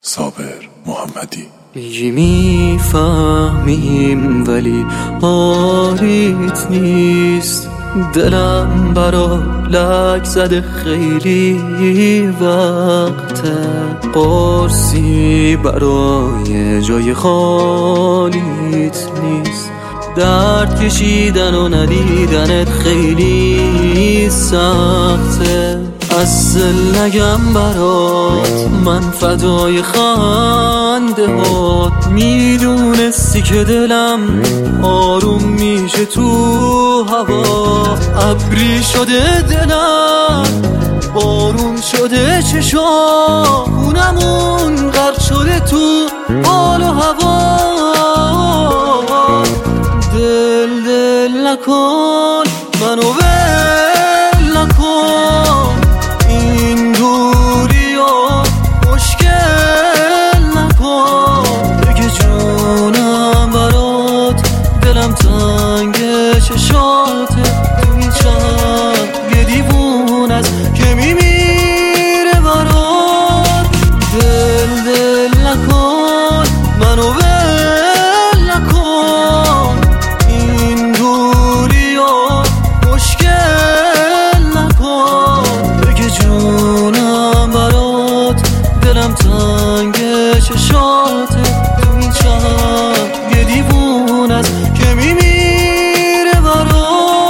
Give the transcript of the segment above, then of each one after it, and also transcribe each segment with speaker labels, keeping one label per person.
Speaker 1: صابر محمدی.
Speaker 2: میگی میفهمیم ولی حالیت نیست، دلم برا لک زده خیلی وقته، قرصی برای جای خالیت نیست، درد کشیدن و ندیدنت خیلی سخته، اصل نگم برات من فدای خنده هات، میدونستی که دلم آروم میشه تو هوا، ابری شده دلم بارون شده چشامونمون غرق شده تو حال و هوا، دل نکن منو ول نکن، این دوری و مشکل نکن، بگه جونم برات دلم تنگ چشاته، تو این شب یه دیوون از که میمیره برات، دل نکن منو ول نکن، این دوری و مشکل نکن، بگه جونم برات دلم تنگ چشاته، تو این شب یه دیوون از که میمیره برات.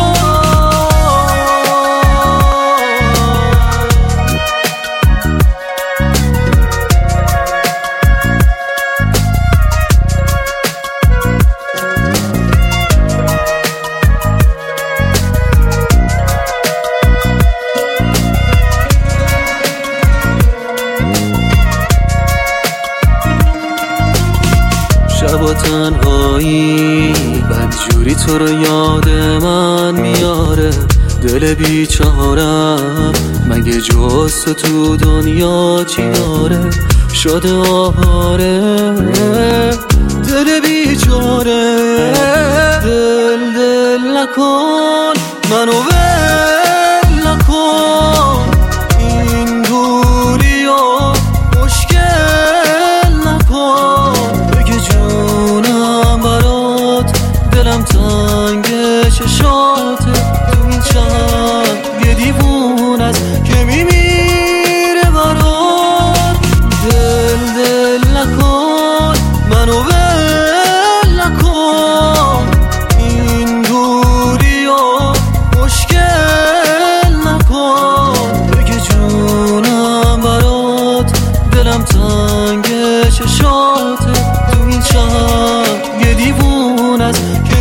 Speaker 2: شبا تنهایی بدجوری تو رو یاد من میاره، دل بیچارم مگه جز تو دنیا چی داره، شده آهاره دل بیچاره، دل نکن منو ول نکن، این دوری و مشکل نکن، بگه جونم برات دلم تنگ چشاته، تو این شب یه دیوون از که میمیره برات، دل نکن منو ول نکن، این دوری و مشکل نکن، بگه جونم برات دلم تنگ چشاته، تو این شب یه دیوون از